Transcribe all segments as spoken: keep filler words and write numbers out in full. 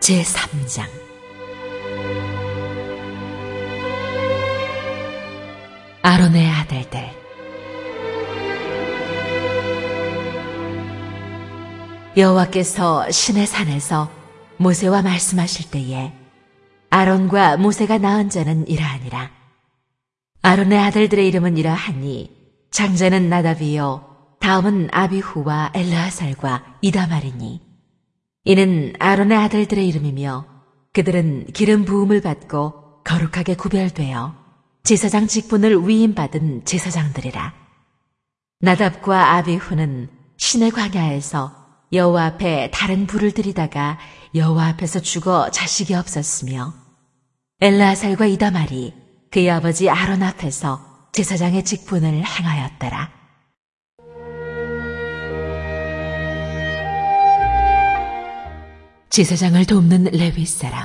제삼 장. 아론의 아들들. 여호와께서 시내 산에서 모세와 말씀하실 때에 아론과 모세가 낳은 자는 이러하니라. 아론의 아들들의 이름은 이러하니 장자는 나답이요 다음은 아비후와 엘르아살과 이다말이니 이는 아론의 아들들의 이름이며 그들은 기름 부음을 받고 거룩하게 구별되어 제사장 직분을 위임받은 제사장들이라. 나답과 아비후는 시내 광야에서 여호와 앞에 다른 불을 들이다가 여호와 앞에서 죽어 자식이 없었으며 엘르아살과 이다말이 그의 아버지 아론 앞에서 제사장의 직분을 행하였더라. 제사장을 돕는 레위 사람.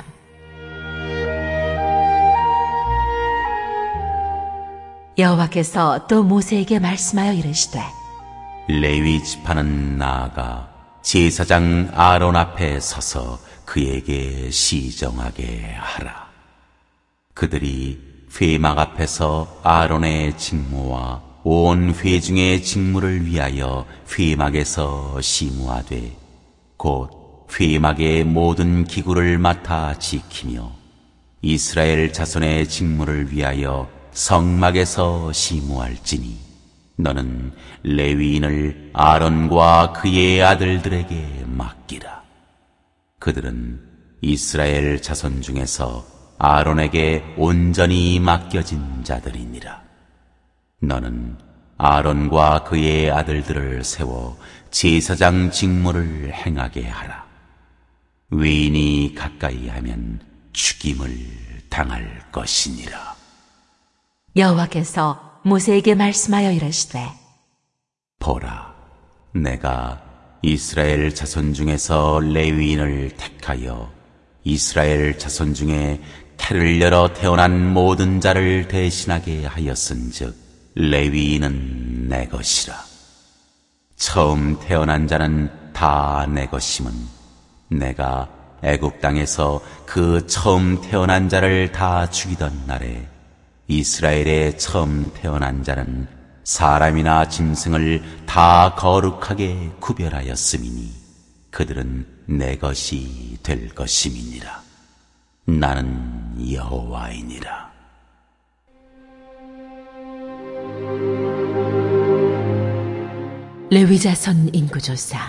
여호와께서 또 모세에게 말씀하여 이르시되 레위 지파는 나아가 제사장 아론 앞에 서서 그에게 시정하게 하라. 그들이 회막 앞에서 아론의 직무와 온 회중의 직무를 위하여 회막에서 시무하되 곧 회막의 모든 기구를 맡아 지키며 이스라엘 자손의 직무를 위하여 성막에서 시무할지니 너는 레위인을 아론과 그의 아들들에게 맡기라. 그들은 이스라엘 자손 중에서 아론에게 온전히 맡겨진 자들이니라. 너는 아론과 그의 아들들을 세워 제사장 직무를 행하게 하라. 외인이 가까이 하면 죽임을 당할 것이니라. 여호와께서 모세에게 말씀하여 이르시되 보라, 내가 이스라엘 자손 중에서 레위인을 택하여 이스라엘 자손 중에 태를 열어 태어난 모든 자를 대신하게 하였은즉 레위인은 내 것이라. 처음 태어난 자는 다 내 것임은 내가 애굽 땅에서 그 처음 태어난 자를 다 죽이던 날에 이스라엘의 처음 태어난 자는 사람이나 짐승을 다 거룩하게 구별하였음이니 그들은 내 것이 될 것임이니라. 나는 여호와이니라. 레위 자손 인구조사.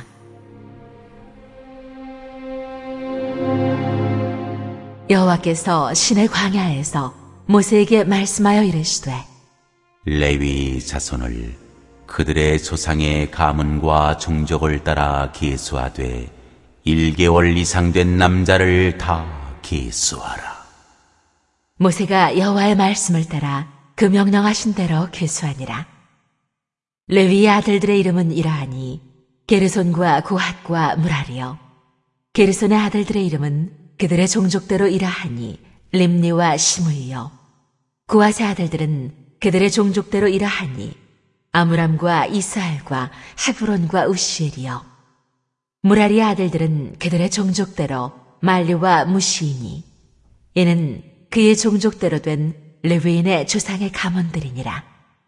여호와께서 시내 광야에서 모세에게 말씀하여 이르시되 레위 자손을 그들의 조상의 가문과 종족을 따라 계수하되 일 개월 이상 된 남자를 다 계수하라. 모세가 여호와의 말씀을 따라 그 명령하신 대로 계수하니라. 레위의 아들들의 이름은 이러하니 게르손과 고핫과 무라리요. 게르손의 아들들의 이름은 그들의 종족대로 이러하니 림니와 시므이요. 고핫의 아들들은 그들의 종족대로 이러하니 아므람과 이스알과 헤브론과 우시엘이요. 무라리의 아들들은 그들의 종족대로 말리와 무시이니 이는 그의 종족대로 된 레위인의 조상의 가문들이니라.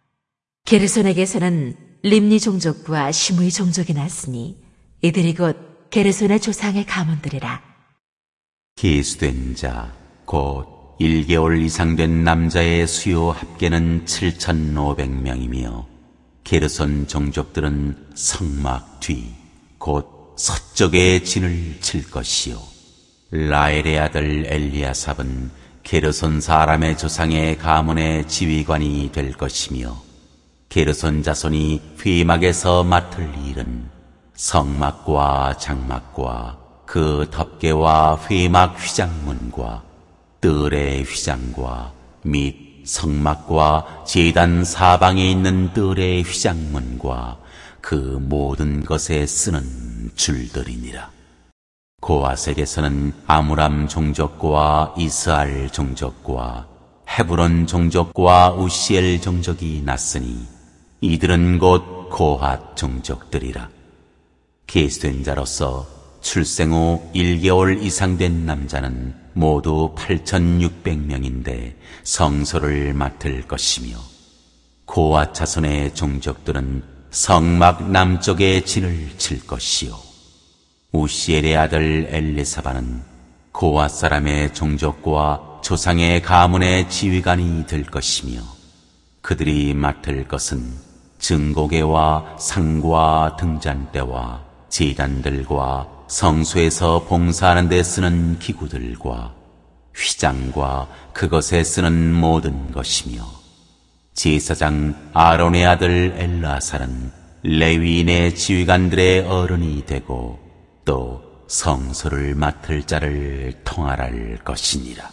게르손에게서는 림니 종족과 시므이 종족이 났으니 이들이 곧 게르손의 조상의 가문들이라. 계수된 자 곧 일 개월 이상 된 남자의 수요 합계는 칠천오백 명이며 게르손 종족들은 성막 뒤 곧 서쪽에 진을 칠 것이요. 라엘의 아들 엘리아삽은 게르손 사람의 조상의 가문의 지휘관이 될 것이며 게르손 자손이 회막에서 맡을 일은 성막과 장막과 그 덮개와 회막 휘장문과 뜰의 휘장과 및 성막과 제단 사방에 있는 뜰의 휘장문과 그 모든 것에 쓰는 줄들이니라. 고아색에서는 아므람 종족과 이스알 종족과 헤브론 종족과 우시엘 종족이 났으니 이들은 곧 고핫 종족들이라. 계수된 자로서 출생 후 일 개월 이상 된 남자는 모두 팔천육백 명인데 성소를 맡을 것이며, 고아 자손의 종족들은 성막 남쪽에 진을 칠 것이요, 우시엘의 아들 엘리사바는 고아 사람의 종족과 조상의 가문의 지휘관이 될 것이며, 그들이 맡을 것은 증고개와 상과 등잔대와 제단들과 성소에서 봉사하는 데 쓰는 기구들과 휘장과 그것에 쓰는 모든 것이며, 제사장 아론의 아들 엘라살은 레위인의 지휘관들의 어른이 되고 또 성소를 맡을 자를 통할할 것이니라.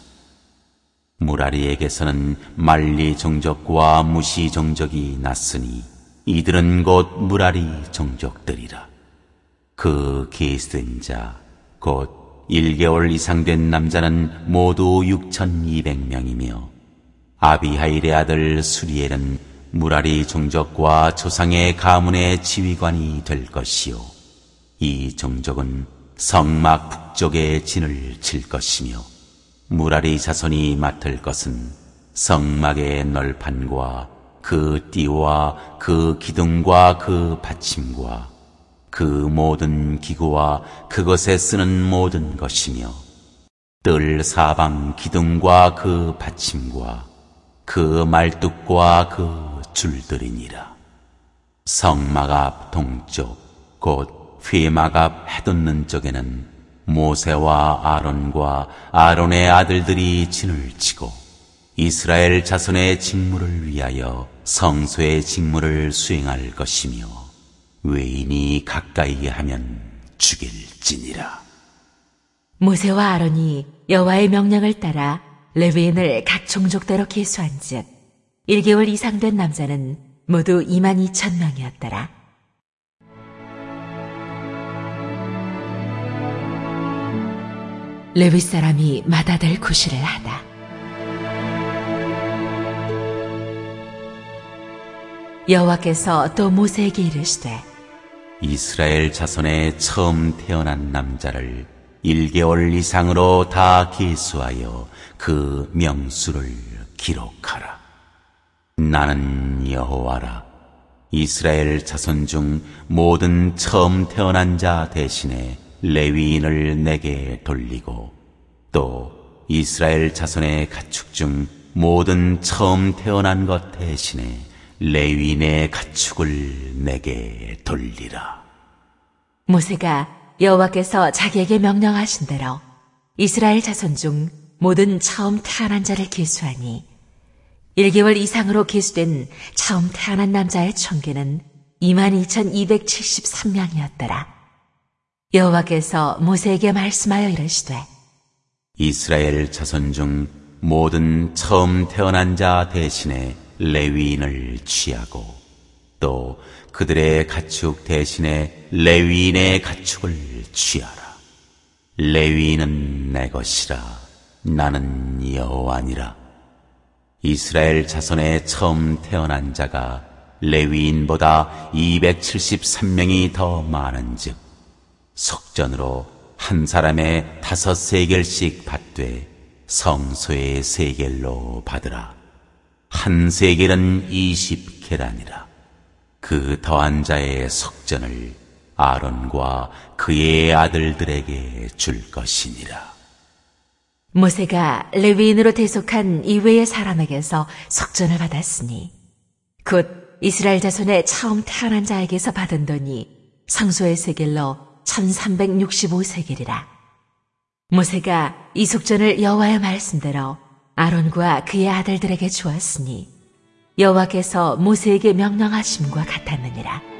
무라리에게서는 말리 종족과 무시 종족이 났으니 이들은 곧 무라리 종족들이라. 그 계수된 자 곧 일 개월 이상 된 남자는 모두 육천이백 명이며, 아비하일의 아들 수리엘은 무라리 종족과 조상의 가문의 지휘관이 될 것이요, 이 종족은 성막 북쪽에 진을 칠 것이며, 무라리 자손이 맡을 것은 성막의 널판과 그 띠와 그 기둥과 그 받침과 그 모든 기구와 그것에 쓰는 모든 것이며, 뜰 사방 기둥과 그 받침과 그 말뚝과 그 줄들이니라. 성막 앞 동쪽 곧 회막 앞 해돋는 쪽에는 모세와 아론과 아론의 아들들이 진을 치고 이스라엘 자손의 직무를 위하여 성소의 직무를 수행할 것이며, 외인이 가까이 하면 죽일지니라. 모세와 아론이 여호와의 명령을 따라 레위인을 각 종족대로 계수한즉 일 개월 이상 된 남자는 모두 이만 이천 명이었더라. 레위 사람이 마다될 구실을 하다. 여호와께서 또 모세에게 이르시되, 이스라엘 자손의 처음 태어난 남자를 일 개월 이상으로 다 계수하여 그 명수를 기록하라. 나는 여호와라. 이스라엘 자손 중 모든 처음 태어난 자 대신에 레위인을 내게 돌리고, 또 이스라엘 자손의 가축 중 모든 처음 태어난 것 대신에 레위인의 가축을 내게 돌리라. 모세가 여호와께서 자기에게 명령하신 대로 이스라엘 자손 중 모든 처음 태어난 자를 계수하니 일 개월 이상으로 계수된 처음 태어난 남자의 총계는 이만 이천이백칠십삼 명이었더라. 여호와께서 모세에게 말씀하여 이르시되, 이스라엘 자손 중 모든 처음 태어난 자 대신에 레위인을 취하고, 또 그들의 가축 대신에 레위인의 가축을 취하라. 레위인은 내 것이라. 나는 여호와니라. 이스라엘 자손의 처음 태어난 자가 레위인보다 이백칠십삼 명이 더 많은즉 속전으로 한 사람의 다섯 세겔씩 받되 성소의 세겔로 받으라. 한 세겔은 이십 계란이라. 그 더한 자의 속전을 아론과 그의 아들들에게 줄 것이니라. 모세가 레위인으로 대속한 이외의 사람에게서 속전을 받았으니 곧 이스라엘 자손의 처음 태어난 자에게서 받은 돈이 성소의 세겔로 천삼백육십오 세겔이라. 모세가 이 속전을 여호와의 말씀대로 아론과 그의 아들들에게 주었으니 여호와께서 모세에게 명령하심과 같았느니라.